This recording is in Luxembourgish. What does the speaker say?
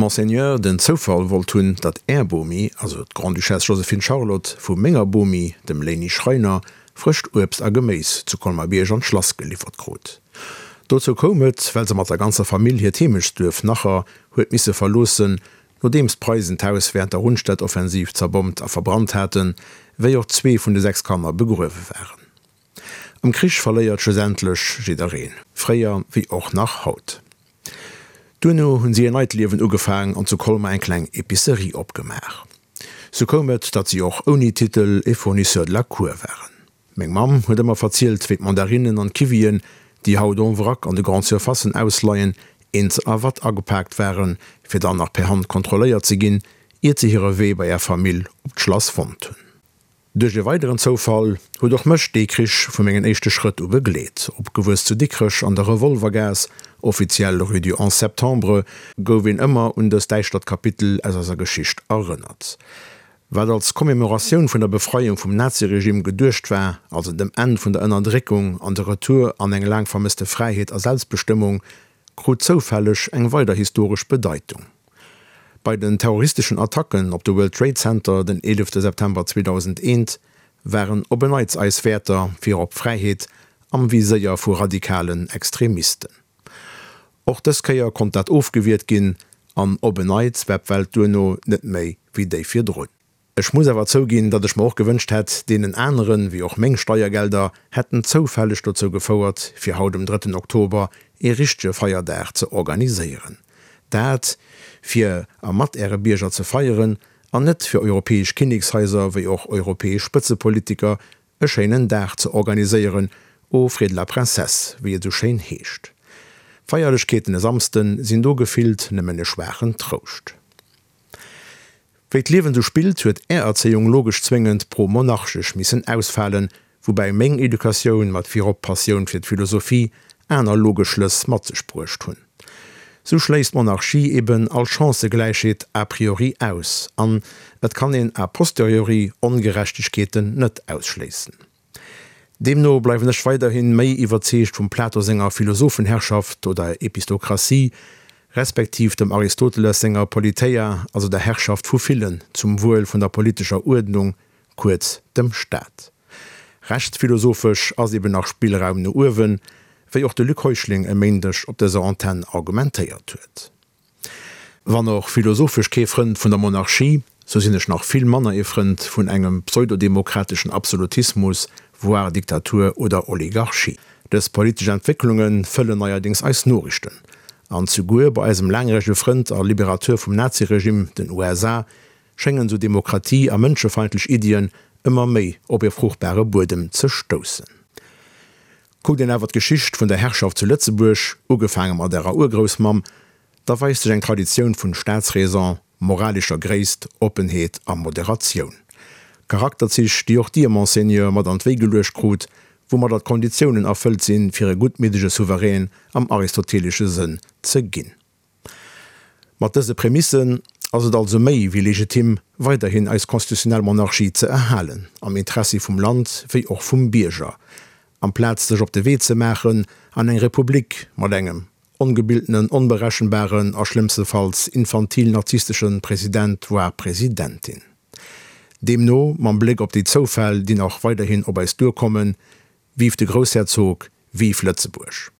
Monseigneur den Zufall wollt hunn, dat Bomi, also d Grand Duchesse Josephine Charlotte vu Menger Bomi, dem Leni Schreiner, frischt Obst a Gemäis zu Colmar-Bierge an Schloss geliefert krut. Dozo komet, weil se mat der ganzer Familie themisch dürf nachher huet misse verlossen, no dems Preisen taus während der Rundstädt-Offensiv zerbombt a verbrannt hätten, wéi auch 2 vun de 6 Kammer begruewe wären. Am Krisch verléiert schlussendlech jidereen, fréier wie auch nach Haut. Duno hunn sie Neitliewen ugefang an zu Colmar eng kleng Epicerie opgemach. So komet, dat sie auch oni Titel e Fournisseur de la Cour wären. Meng Mam huet immer verzielt wéit Mandarinen an Kivien, die Haut onwrack an de Grand Surfassen ausleiien, ins a wat agepackt wären, fir dann nach per Hand kontroléiert ze ginn, ihr ze hire Weh bei ihr Famill op d'Schloss fand hunn. Duch de weiteren Zofall huet doch mëcht de Krich vum engen echte Schritt ubegleet, opgewust zu Dickrech an der Revolvergas, offiziell Rue du 11 Septembre, goufin ëmmer und das Deichstadtkapitel as er Geschicht erinnert. Weil als Kommemoration vun der Befreiung vom Naziregime gedurcht war, also dem End vun der Ënnerdrickung an der Retour an eng lang vermisste Freiheit als Selbstbestimmung, krut zofällig eng weiter historisch Bedeutung. Bei den terroristischen Attacken op de World Trade Center den 11. September 2001 wären Openheitseiswärter fir op Freiheit am Viseier vu radikalen Extremisten. Och des Keier kont dat aufgewirt ginn an Openheits Webwelt duno net méi wie déi fir droen. Ech muss awer zo ginn, dat ech mo auch gewünscht hett, denen anderen wie auch Mengeg Steuergelder hätten zofällig dazu gefauerert, fir haut dem 3. Oktober e richtige Feierdach zu organisieren. Dat fir a mat Äre Bierger ze feieren, an net fir europäesch Königshäuser wie auch europäesch Spitzepolitiker e scheinen Dach zu organisieren o Fred la Princesse, wie du schein heescht. Feierlichkeiten des Samsten sind do gefilt nemmen e schwachen Troust. Wéit Lewen du spielt, huet Erzählung logisch zwingend pro monarchisch missen ausfallen, wobei Meng Edukaun mat fir op Passioun fir d Philosophie einer logischles Matzesprucht hunn. So schläst Monarchie eben als Chancegleichheit a priori aus, an et kann en a posteriori Ungerechtigkeiten net ausschließen. Demno bleiwen ech weiterhin méi iwwerzecht vum Platosänger Philosophenherrschaft oder Epistokratie, respektiv dem Aristoteles Sänger Politeia, also der Herrschaft vu Villen zum Wohl vun der politischer Ordnung, kurz dem Staat. Rechtsphilosophisch as eben nach Spielraum no Urwen, wéi auch de Lückhäuschling emendech op der Antenne argumentéiert huet. Wann noch philosophisch Käfrend vun der Monarchie, so sinnech noch viel Manner efrend vun engem pseudodemokratischen Absolutismus, voire Diktatur oder Oligarchie. Des politische Entwicklungen fëllen neuerdings als Norrichten. An zugur bei eisem langrege Front a Liberateur vom Naziregime, den USA, schengen so Demokratie a mënschefeindlich Ideen immer méi op ihr fruchtbare Bodem ze stossen. Guck den awer Geschicht vun der Herrschaft zu Lützeburg, ugefangen mat derer Urgroßmam, da weist eng Tradition vun Staatsräson, moralischer Gräist, Openheet a Moderation. Charakter sich die auch dir Monseigneur mat an Wegelech krut, wo man dat Konditionen erfüllt sinn fir e gutmedische Souverän am aristotelische Sinn ze ginn. Mat dese Prämissen also méi wie legitim weiterhin als konstitutionelle Monarchie ze erhalen, am Interesse vum Land wie auch vum Bierger, am Platz sech op de Weh ze machen an eng Republik mat engem ungebildeten, unberechenbaren, a schlimmstenfalls infantil-narzisstischen Präsident war Präsidentin. Demno man Blick op die Zofäll, die noch weiterhin op eis durchkommen, wief de Großherzog wie Lützeburg.